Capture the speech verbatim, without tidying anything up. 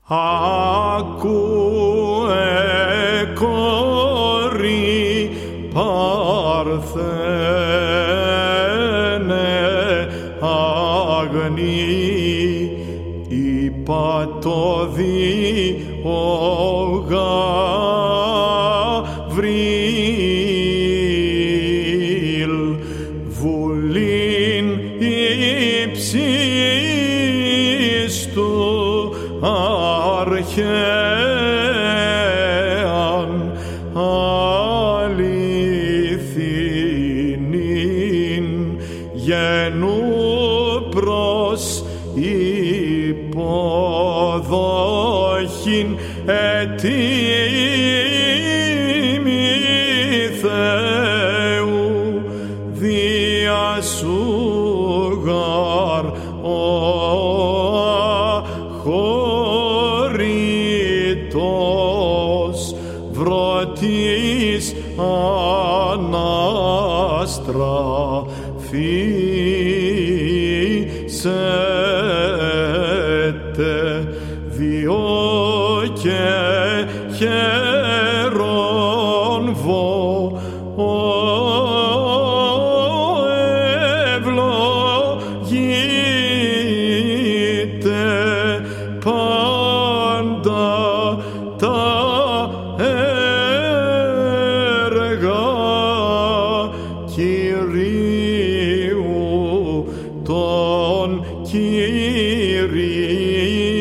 Άκουε κόρη Παρθένε αγνή, είπα το Δίο Γαβρίλ, βουλήν υψίστου αρχαίαν αληθινήν, γενού προς υποδόχην ετήμη Θεού, δια σου γαρ ο αχωρητός βρωτής αναστραφήσετε, διό και χαίρον βο ευλογείτε πάντα τα έργα Κυρίου των Κυρίων.